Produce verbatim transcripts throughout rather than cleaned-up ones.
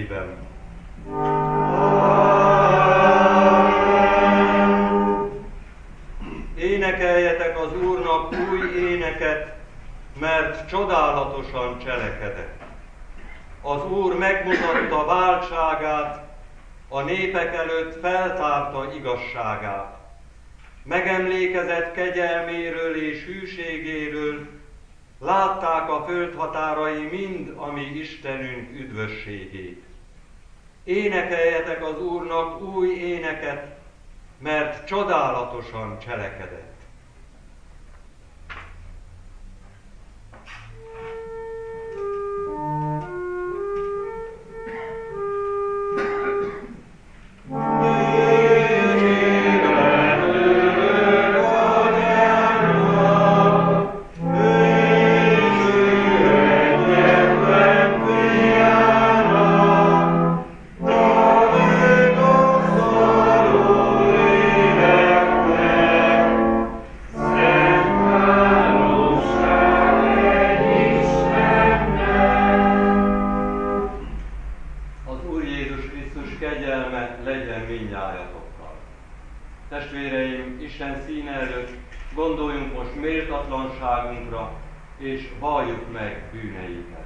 nevében. Énekeljetek az Úrnak új éneket, mert csodálatosan cselekedett. Az Úr megmutatta váltságát, a népek előtt feltárta igazságát. Megemlékezett kegyelméről és hűségéről, látták a föld határai mind a mi Istenünk üdvösségét. Énekeljetek az Úrnak új éneket, mert csodálatosan cselekedett. Testvéreim, Isten színe előtt gondoljunk most méltatlanságunkra, és valljuk meg bűneinket.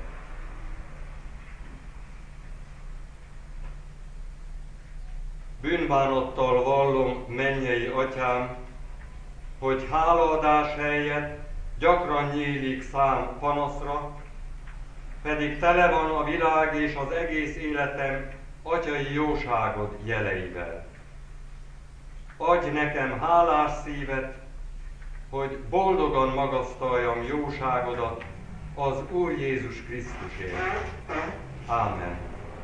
Bűnbánattal vallom, mennyei Atyám, hogy hálaadás helyett gyakran nyílik szám panaszra, pedig tele van a világ és az egész életem atyai jóságod jeleivel. Adj nekem hálás szívet, hogy boldogan magasztaljam jóságodat az Úr Jézus Krisztusért. Ámen.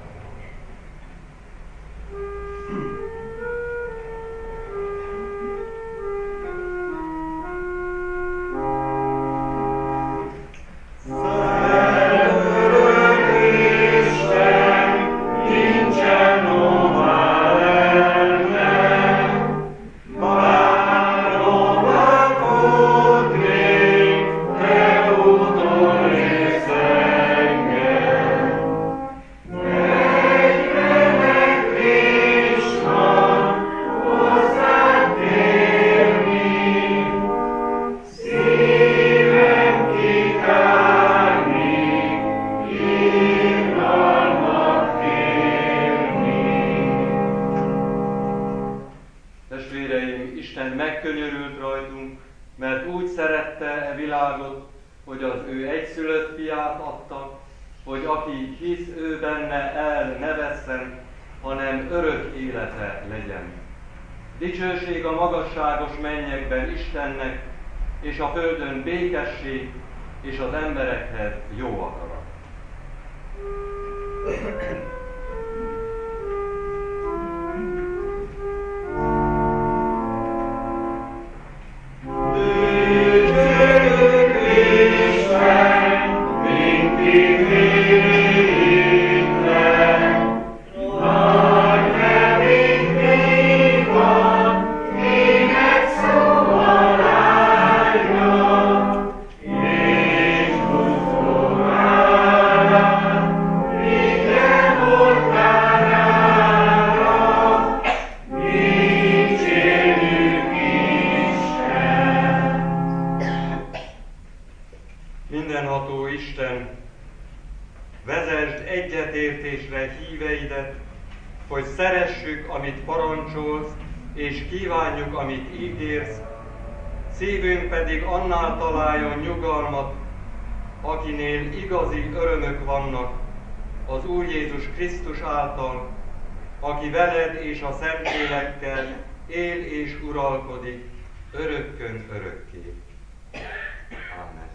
Hogy az ő egyszülött fiát adta, hogy aki hisz ő benne, el ne vesszen, hanem örök élete legyen. Dicsőség a magasságos mennyekben Istennek, és a földön békesség, és az emberekhez jó akarat. Mindenható Isten, vezesd egyetértésre híveidet, hogy szeressük, amit parancsolsz, és kívánjuk, amit ígérsz, szívünk pedig annál találjon nyugalmat, akinél igazi örömök vannak, az Úr Jézus Krisztus által, aki veled és a Szentlélekkel él és uralkodik örökkön örökké. Amen.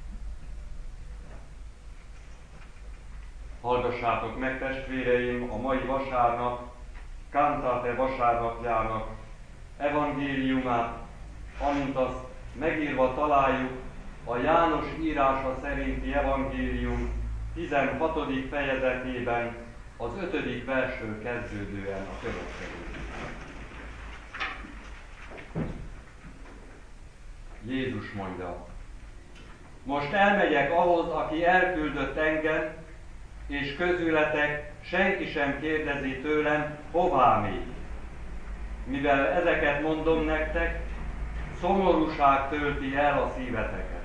Hallgassátok meg, testvéreim, a mai vasárnap, Cantate vasárnapjának evangéliumát, amint azt megírva találjuk a János írása szerinti evangélium tizenhatodik fejezetében, az ötödik verstől kezdődően a következő. Jézus mondja: most elmegyek ahhoz, aki elküldött engem, és közületek senki sem kérdezi tőlem, hová még. Mivel ezeket mondom nektek, szomorúság tölti el a szíveteket.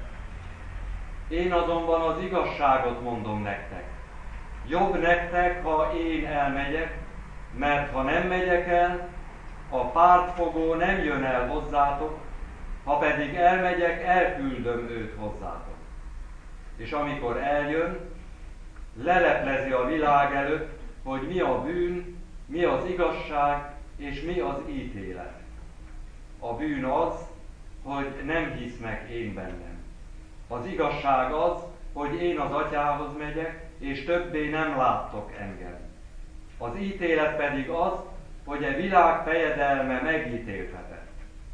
Én azonban az igazságot mondom nektek. Jobb nektek, ha én elmegyek, mert ha nem megyek el, a pártfogó nem jön el hozzátok, ha pedig elmegyek, elküldöm őt hozzátok. És amikor eljön, leleplezi a világ előtt, hogy mi a bűn, mi az igazság, és mi az ítélet. A bűn az, hogy nem hisznek én bennem. Az igazság az, hogy én az Atyához megyek, és többé nem láttok engem. Az ítélet pedig az, hogy a világ fejedelme megítéltetett.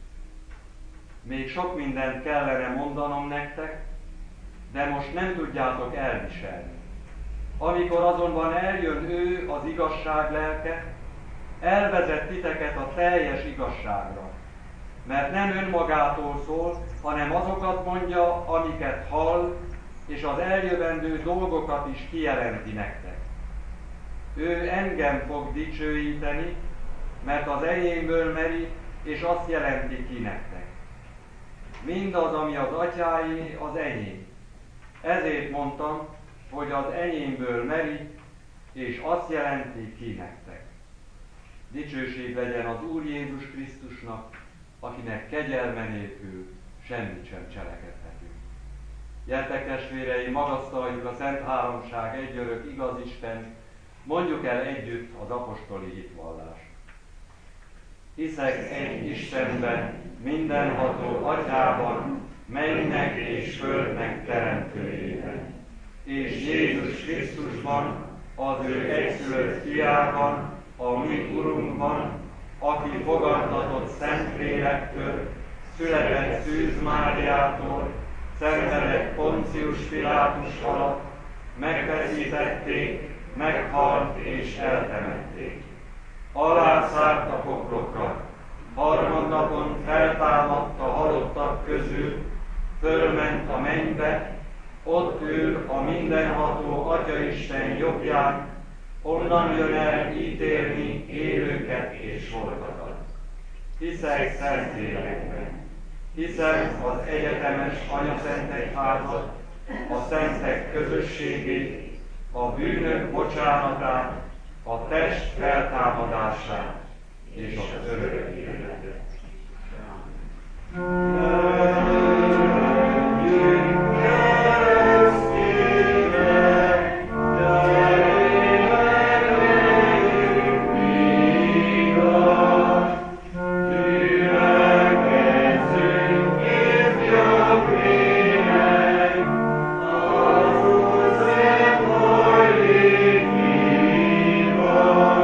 Még sok mindent kellene mondanom nektek, de most nem tudjátok elviselni. Amikor azonban eljön ő, az igazság lelke, elvezet titeket a teljes igazságra, mert nem önmagától szól, hanem azokat mondja, amiket hall, és az eljövendő dolgokat is kijelenti nektek. Ő engem fog dicsőíteni, mert az enyémből meri, és azt jelenti ki nektek. Mindaz, ami az atyáé, az enyém. Ezért mondtam, hogy az enyémből meri, és azt jelenti ki nektek. Dicsőség legyen az Úr Jézus Krisztusnak, akinek kegyelme nélkül semmit sem cselekedhetünk. Gyertek testvéreim, magasztaljuk a Szent Háromság egyörök igaz Istent, mondjuk el együtt az apostoli hitvallást. Hiszek egy Istenben, mindenható Atyában, mennek és földnek teremtőjében, és Jézus Krisztusban, az ő egyszülött fiában, a mi Urunkban, aki fogadtatott Szentlélektől, született Szűz Máriától, szenvedett Poncius Pilátus alatt, megfeszítették, meghalt és eltemették. Alászállt a poklokra, harmadnapon feltámadt a halottak közül, fölment a mennybe, ott ül a mindenható Atyaisten jobbján, onnan jön el ítélni élőket és holtakat. Hiszek Szentlélekben, hiszem az egyetemes Anyaszentek házat, a szentek közösségét, a bűnök bocsánatát, a test feltámadását és az örök életet.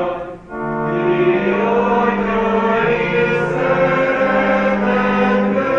Good.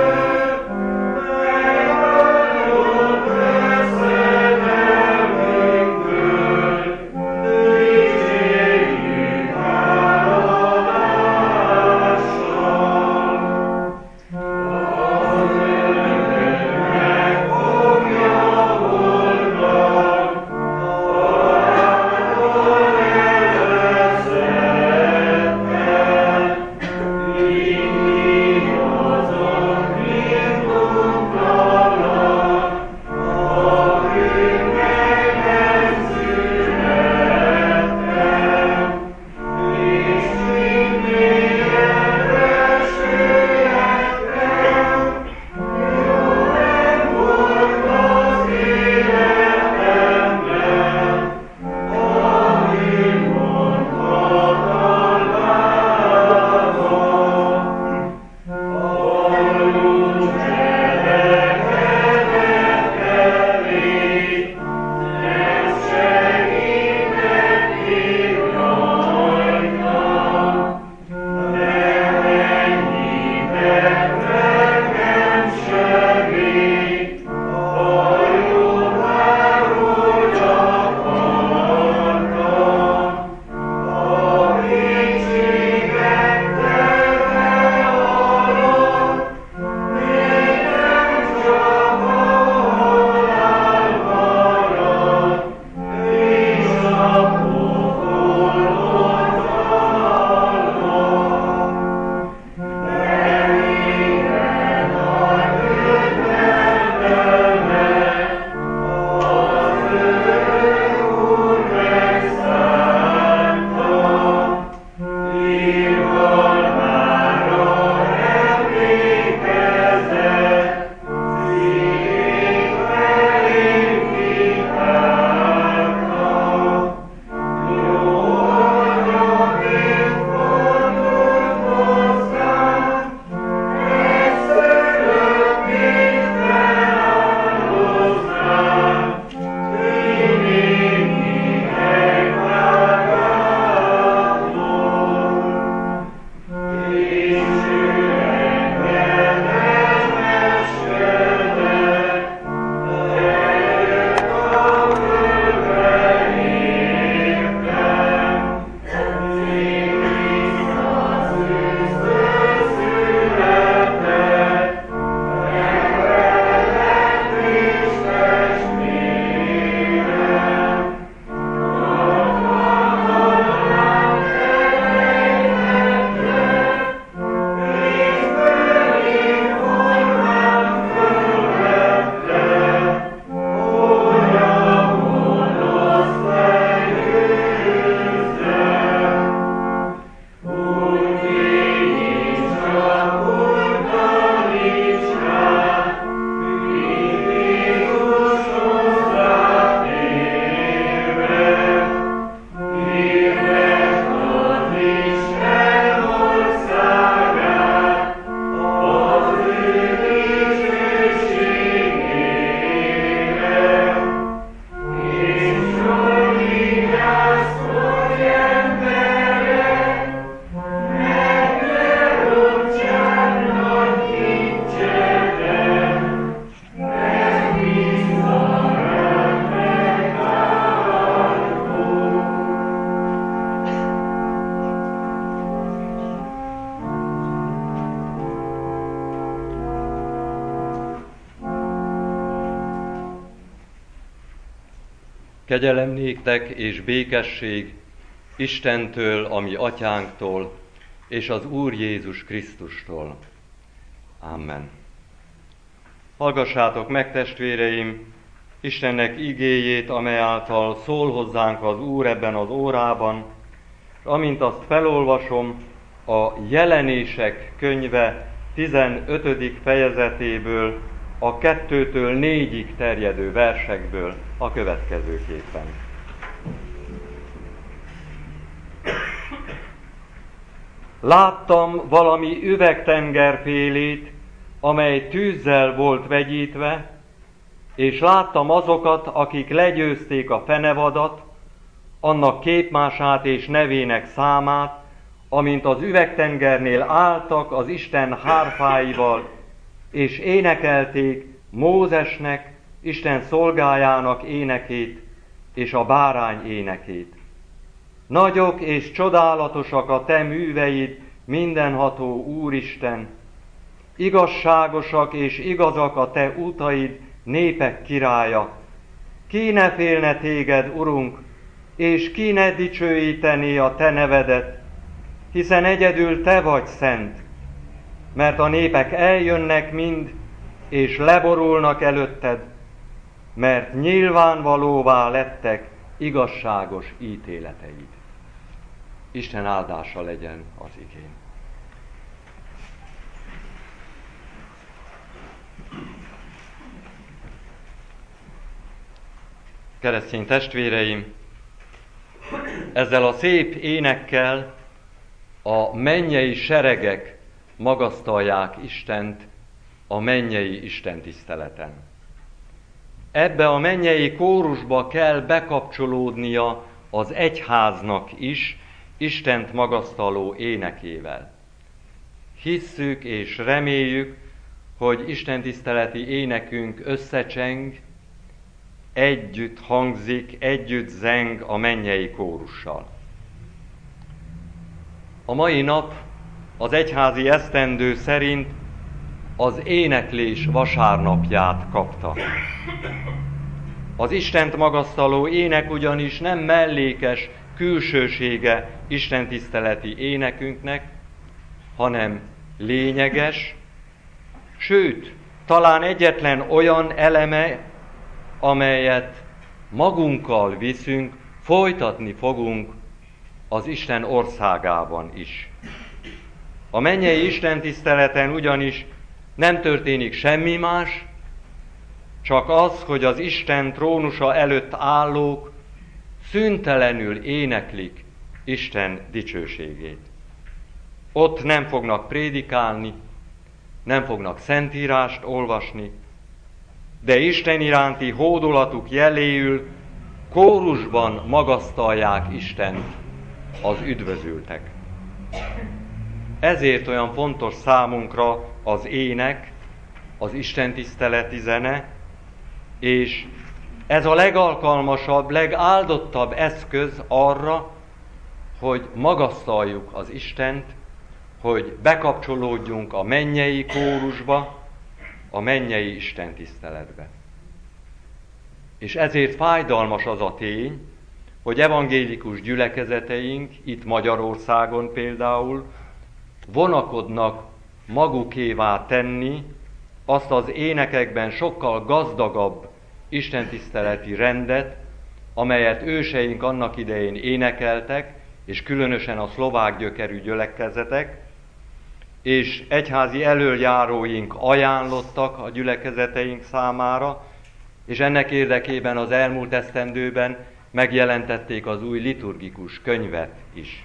Kegyelem néktek és békesség Istentől, a mi atyánktól, és az Úr Jézus Krisztustól. Amen. Hallgassátok meg, testvéreim, Istennek igéjét, amely által szól hozzánk az Úr ebben az órában, és amint azt felolvasom, a Jelenések könyve tizenötödik fejezetéből, a kettőtől négyig terjedő versekből a következőképpen. Láttam valami üvegtengerfélét, amely tűzzel volt vegyítve, és láttam azokat, akik legyőzték a fenevadat, annak képmását és nevének számát, amint az üvegtengernél álltak az Isten hárfáival, és énekelték Mózesnek, Isten szolgájának énekét, és a bárány énekét. Nagyok és csodálatosak a te műveid, mindenható Úristen, igazságosak és igazak a te utaid, népek királya. Ki ne félne téged, Urunk, és ki ne dicsőítené a te nevedet, hiszen egyedül te vagy szent, mert a népek eljönnek mind, és leborulnak előtted, mert nyilvánvalóvá lettek igazságos ítéleteid. Isten áldása legyen az igén. Keresztény testvéreim, ezzel a szép énekkel a mennyei seregek magasztalják Istent a mennyei istentiszteleten. Ebbe a mennyei kórusba kell bekapcsolódnia az egyháznak is, Istent magasztaló énekével. Hisszük és reméljük, hogy istentiszteleti énekünk összecseng, együtt hangzik, együtt zeng a mennyei kórussal. A mai nap az egyházi esztendő szerint az éneklés vasárnapját kapta. Az Istent magasztaló ének ugyanis nem mellékes külsősége istentiszteleti énekünknek, hanem lényeges, sőt, talán egyetlen olyan eleme, amelyet magunkkal viszünk, folytatni fogunk az Isten országában is. A mennyei istentiszteleten ugyanis nem történik semmi más, csak az, hogy az Isten trónusa előtt állók szüntelenül éneklik Isten dicsőségét. Ott nem fognak prédikálni, nem fognak szentírást olvasni, de Isten iránti hódolatuk jeléül kórusban magasztalják Istent az üdvözültek. Ezért olyan fontos számunkra az ének, az istentiszteleti zene, és ez a legalkalmasabb, legáldottabb eszköz arra, hogy magasztaljuk az Istent, hogy bekapcsolódjunk a mennyei kórusba, a mennyei istentiszteletbe. És ezért fájdalmas az a tény, hogy evangélikus gyülekezeteink, itt Magyarországon például, vonakodnak magukévá tenni azt az énekekben sokkal gazdagabb istentiszteleti rendet, amelyet őseink annak idején énekeltek, és különösen a szlovák gyökerű gyülekezetek, és egyházi elöljáróink ajánlottak a gyülekezeteink számára, és ennek érdekében az elmúlt esztendőben megjelentették az új liturgikus könyvet is.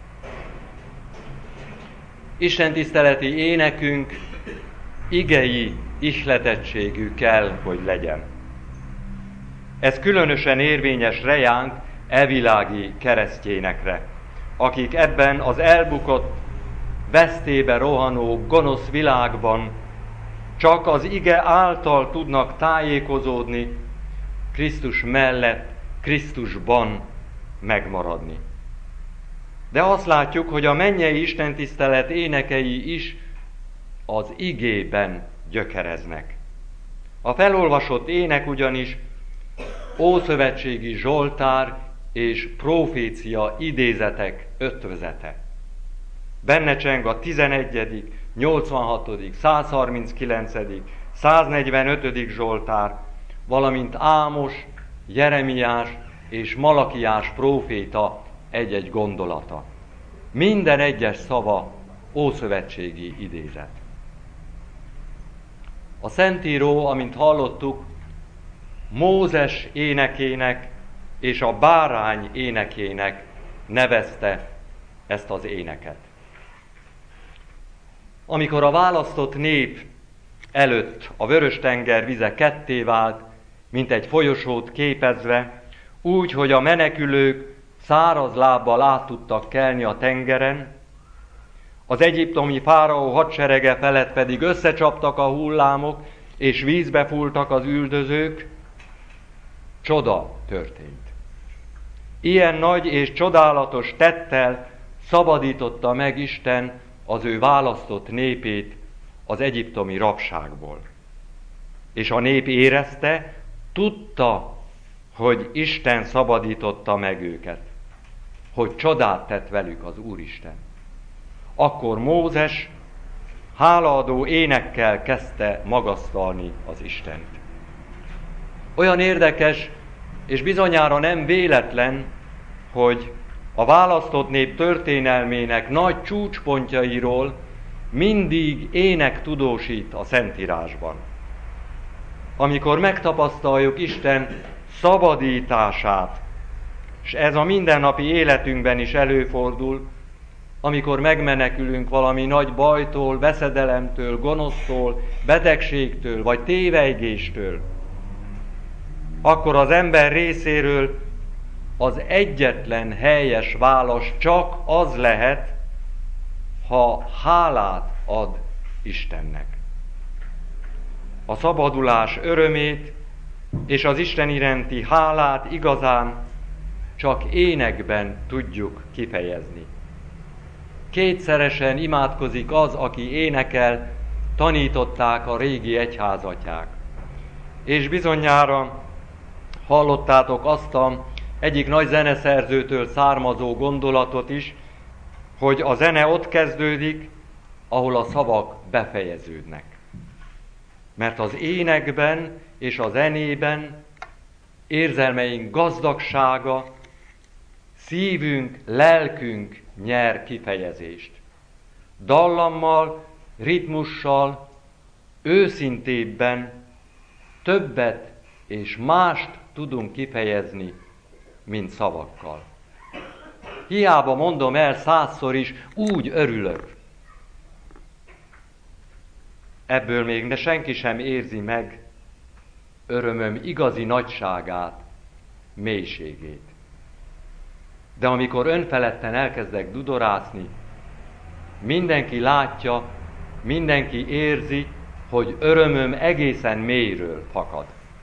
Istentiszteleti énekünk igei ihletettségű kell, hogy legyen. Ez különösen érvényes rejánk, evilági keresztjénekre, akik ebben az elbukott, vesztébe rohanó, gonosz világban csak az ige által tudnak tájékozódni, Krisztus mellett, Krisztusban megmaradni. De azt látjuk, hogy a mennyei istentisztelet énekei is az igében gyökereznek. A felolvasott ének ugyanis ószövetségi zsoltár és profécia idézetek ötvözete. Benne cseng a tizenegyedik, nyolcvanhatodik, százharminckilencedik, száznegyvenötödik zsoltár, valamint Ámos, Jeremiás és Malakiás próféta egy-egy gondolata. Minden egyes szava ószövetségi idézet. A Szentíró, amint hallottuk, Mózes énekének és a bárány énekének nevezte ezt az éneket. Amikor a választott nép előtt a Vörös-tenger vize ketté vált, mint egy folyosót képezve, úgy, hogy a menekülők száraz lábbal át tudtak kelni a tengeren, az egyiptomi fáraó hadserege felett pedig összecsaptak a hullámok, és vízbe fúltak az üldözők, csoda történt. Ilyen nagy és csodálatos tettel szabadította meg Isten az ő választott népét az egyiptomi rabságból. És a nép érezte, tudta, hogy Isten szabadította meg őket, hogy csodát tett velük az Úristen. Akkor Mózes hálaadó énekkel kezdte magasztalni az Istent. Olyan érdekes, és bizonyára nem véletlen, hogy a választott nép történelmének nagy csúcspontjairól mindig ének tudósít a Szentírásban. Amikor megtapasztaljuk Isten szabadítását, és ez a mindennapi életünkben is előfordul, amikor megmenekülünk valami nagy bajtól, veszedelemtől, gonosztól, betegségtől vagy tévejgéstől, akkor az ember részéről az egyetlen helyes válasz csak az lehet, ha hálát ad Istennek. A szabadulás örömét és az Isten iránti hálát igazán csak énekben tudjuk kifejezni. Kétszeresen imádkozik az, aki énekel, tanították a régi egyházatyák. És bizonyára hallottátok azt a egyik nagy zeneszerzőtől származó gondolatot is, hogy a zene ott kezdődik, ahol a szavak befejeződnek. Mert az énekben és a zenében érzelmeink gazdagsága, szívünk, lelkünk nyer kifejezést. Dallammal, ritmussal, őszintébben többet és mást tudunk kifejezni, mint szavakkal. Hiába mondom el százszor is, úgy örülök. Ebből még de senki sem érzi meg örömöm igazi nagyságát, mélységét. De amikor önfeledten elkezdek dudorászni, mindenki látja, mindenki érzi, hogy örömöm egészen mélyről fakad.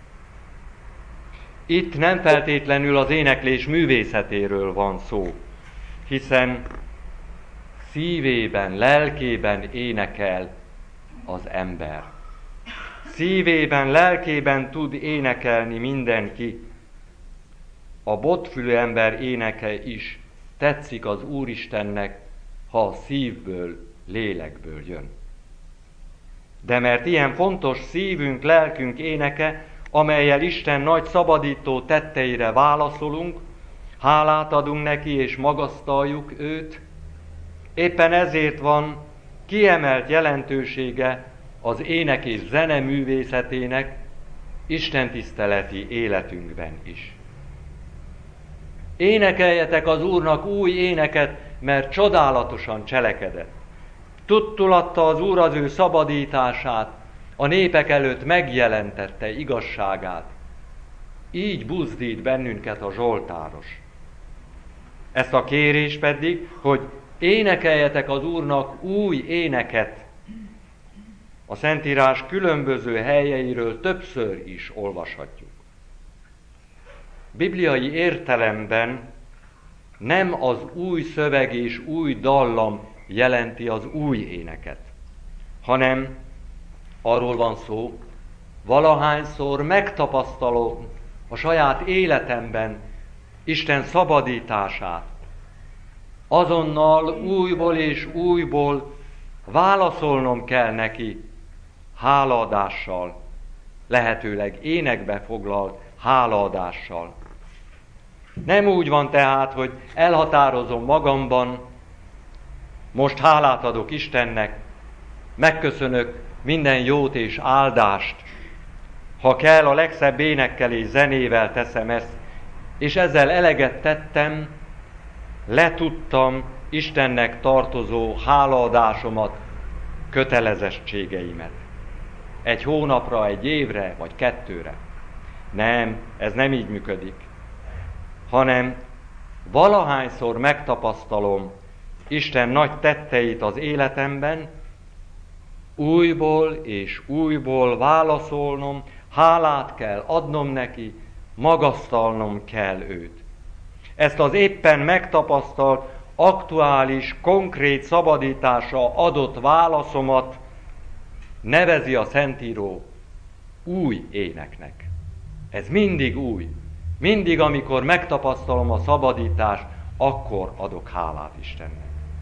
Itt nem feltétlenül az éneklés művészetéről van szó, hiszen szívében, lelkében énekel az ember. Szívében, lelkében tud énekelni mindenki. A botfülű ember éneke is tetszik az Úristennek, ha a szívből, lélekből jön. De mert ilyen fontos szívünk, lelkünk éneke, amellyel Isten nagy szabadító tetteire válaszolunk, hálát adunk neki és magasztaljuk őt, éppen ezért van kiemelt jelentősége az ének és zene művészetének istentiszteleti életünkben is. Énekeljetek az Úrnak új éneket, mert csodálatosan cselekedett. Tudtulatta az Úr az ő szabadítását, a népek előtt megjelentette igazságát. Így buzdít bennünket a zsoltáros. Ezt a kérés pedig, hogy énekeljetek az Úrnak új éneket, a Szentírás különböző helyeiről többször is olvashatjuk. Bibliai értelemben nem az új szöveg és új dallam jelenti az új éneket, hanem arról van szó, valahányszor megtapasztalom a saját életemben Isten szabadítását, azonnal újból és újból válaszolnom kell neki hálaadással, lehetőleg énekbe foglalt hálaadással. Nem úgy van tehát, hogy elhatározom magamban, most hálát adok Istennek, megköszönök minden jót és áldást, ha kell, a legszebb énekkel és zenével teszem ezt, és ezzel eleget tettem, letudtam Istennek tartozó hálaadásomat, kötelezettségeimet. Egy hónapra, egy évre, vagy kettőre. Nem, ez nem így működik. Hanem valahányszor megtapasztalom Isten nagy tetteit az életemben, újból és újból válaszolnom, hálát kell adnom neki, magasztalnom kell őt. Ezt az éppen megtapasztalt, aktuális, konkrét szabadításra adott válaszomat nevezi a Szentíró új éneknek. Ez mindig új. Mindig, amikor megtapasztalom a szabadítást, akkor adok hálát Istennek.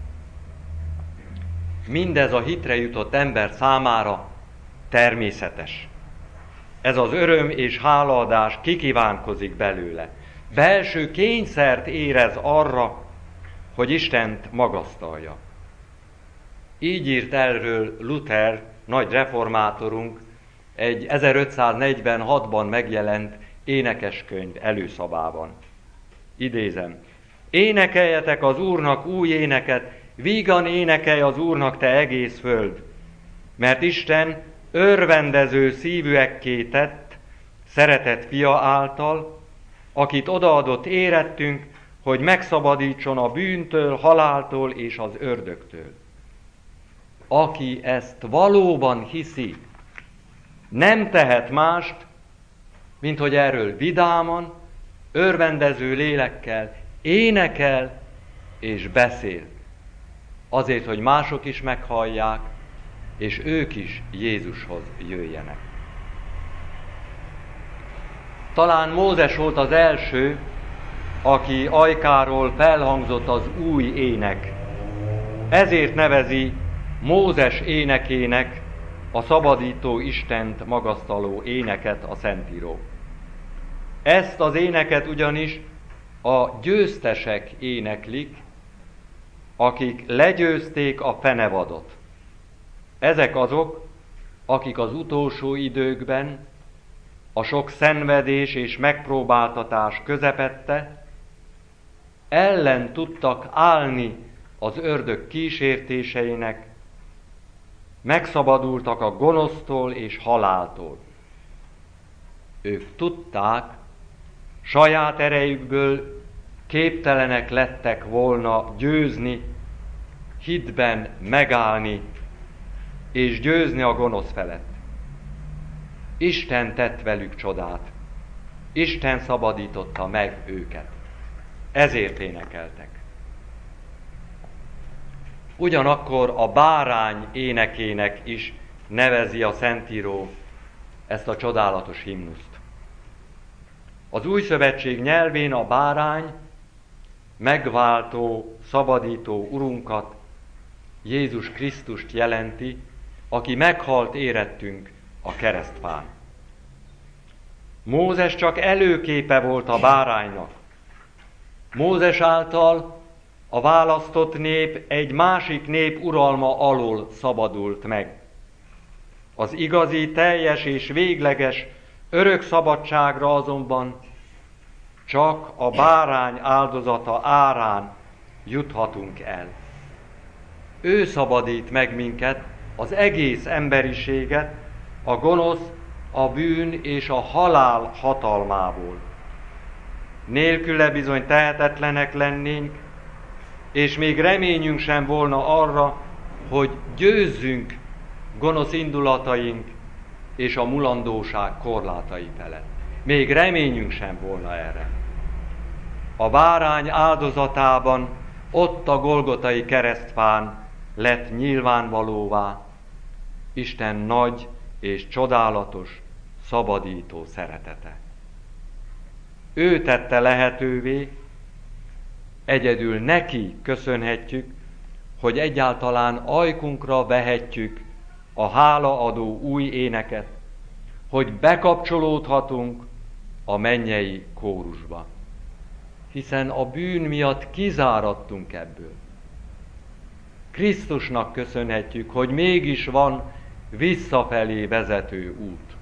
Mindez a hitre jutott ember számára természetes. Ez az öröm és hálaadás kikívánkozik belőle. Belső kényszert érez arra, hogy Istent magasztalja. Így írt erről Luther, nagy reformátorunk, egy ezerötszáznegyvenhatban megjelent énekeskönyv előszabában. Idézem: énekeljetek az Úrnak új éneket, vígan énekelj az Úrnak te egész föld, mert Isten örvendező szívűekké tett szeretett fia által, akit odaadott érettünk, hogy megszabadítson a bűntől, haláltól és az ördögtől. Aki ezt valóban hiszi, nem tehet mást, mint hogy erről vidáman, örvendező lélekkel énekel és beszél. Azért, hogy mások is meghallják, és ők is Jézushoz jöjjenek. Talán Mózes volt az első, aki ajkáról felhangzott az új ének. Ezért nevezi Mózes énekének a szabadító Istent magasztaló éneket a Szentíró. Ezt az éneket ugyanis a győztesek éneklik, akik legyőzték a fenevadot. Ezek azok, akik az utolsó időkben, a sok szenvedés és megpróbáltatás közepette ellen tudtak állni az ördög kísértéseinek, megszabadultak a gonosztól és haláltól. Ők tudták, saját erejükből képtelenek lettek volna győzni, hitben megállni és győzni a gonosz felett. Isten tett velük csodát. Isten szabadította meg őket. Ezért énekeltek. Ugyanakkor a bárány énekének is nevezi a Szentíró ezt a csodálatos himnuszt. Az Új Szövetség nyelvén a bárány megváltó, szabadító Urunkat, Jézus Krisztust jelenti, aki meghalt érettünk a keresztfán. Mózes csak előképe volt a báránynak. Mózes által a választott nép egy másik nép uralma alól szabadult meg. Az igazi, teljes és végleges örök szabadságra azonban csak a bárány áldozata árán juthatunk el. Ő szabadít meg minket, az egész emberiséget, a gonosz, a bűn és a halál hatalmából. Nélküle bizony tehetetlenek lennénk, és még reményünk sem volna arra, hogy győzzünk gonosz indulataink és a mulandóság korlátai felett. Még reményünk sem volna erre. A bárány áldozatában, ott a Golgotai keresztfán lett nyilvánvalóvá Isten nagy és csodálatos, szabadító szeretete. ő tette lehetővé, egyedül neki köszönhetjük, hogy egyáltalán ajkunkra vehetjük a hálaadó új éneket, hogy bekapcsolódhatunk a mennyei kórusba. Hiszen a bűn miatt kizáradtunk ebből. Krisztusnak köszönhetjük, hogy mégis van visszafelé vezető út.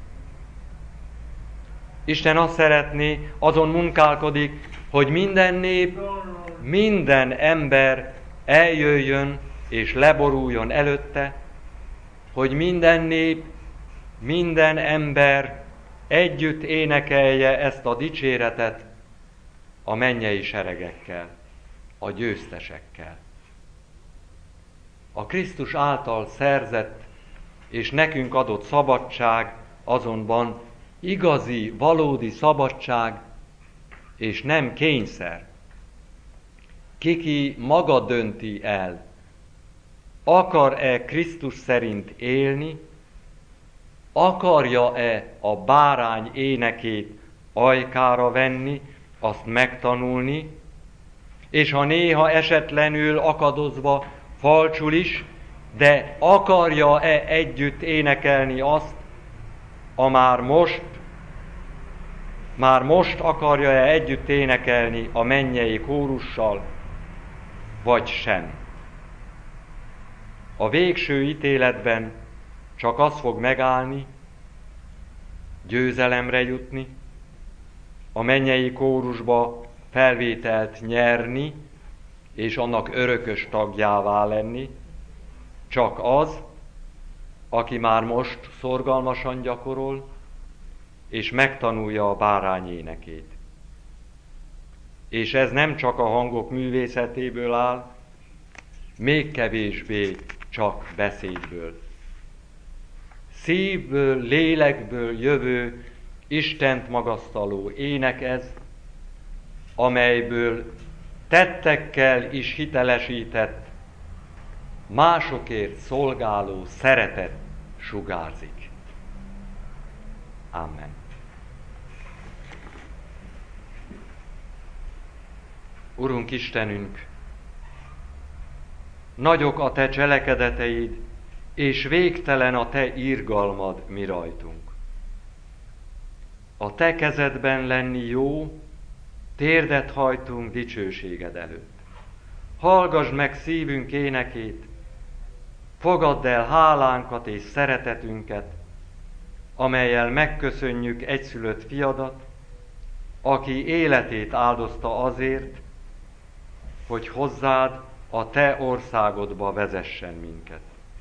Isten azt szeretné, azon munkálkodik, hogy minden nép, minden ember eljöjjön és leboruljon előtte, hogy minden nép, minden ember együtt énekelje ezt a dicséretet a mennyei seregekkel, a győztesekkel. A Krisztus által szerzett és nekünk adott szabadság azonban igazi, valódi szabadság, és nem kényszer. Kiki maga dönti el, akar-e Krisztus szerint élni, akarja-e a bárány énekét ajkára venni, azt megtanulni, és ha néha esetlenül akadozva falcsul is, de akarja-e együtt énekelni azt, a már most, már most akarja-e együtt énekelni a mennyei kórussal, vagy sem. A végső ítéletben csak az fog megállni, győzelemre jutni, a mennyei kórusba felvételt nyerni, és annak örökös tagjává lenni, csak az, aki már most szorgalmasan gyakorol, és megtanulja a bárány énekét. És ez nem csak a hangok művészetéből áll, még kevésbé csak beszédből. Szívből, lélekből jövő, Istent magasztaló ének ez, amelyből tettekkel is hitelesített, másokért szolgáló szeretet sugárzik. Amen. Urunk Istenünk, nagyok a Te cselekedeteid, és végtelen a Te irgalmad mi rajtunk. A Te kezedben lenni jó, térdet hajtunk dicsőséged előtt. Hallgasd meg szívünk énekét, fogadd el hálánkat és szeretetünket, amellyel megköszönjük egyszülött fiadat, aki életét áldozta azért, hogy hozzád, a Te országodba vezessen minket.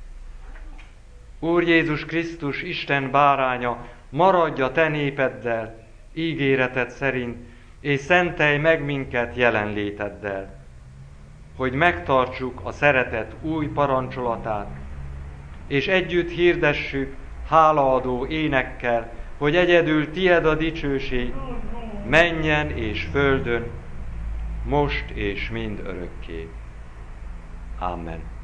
Úr Jézus Krisztus, Isten báránya, maradj a Te népeddel, ígéreted szerint, és szentelj meg minket jelenléteddel, hogy megtartsuk a szeretet új parancsolatát, és együtt hirdessük hálaadó énekkel, hogy egyedül tied a dicsőség, mennyen és földön, most és mind örökké. Amen.